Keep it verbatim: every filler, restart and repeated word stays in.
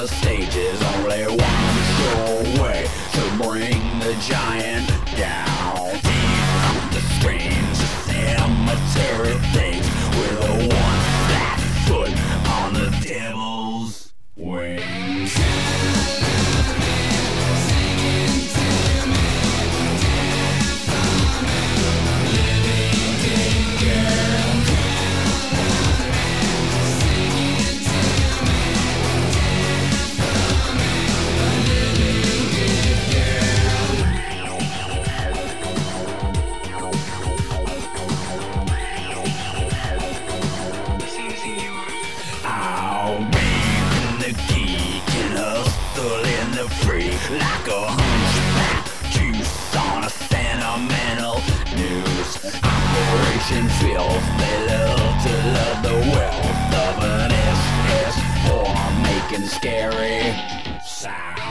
the stage is only one show away to bring the giant down. Deep on the screens, cemetery things with a one flat foot on the devil's wings. Like a hunchback juice on a sentimental news operation filth. They love to love the wealth of an S S four making scary sound.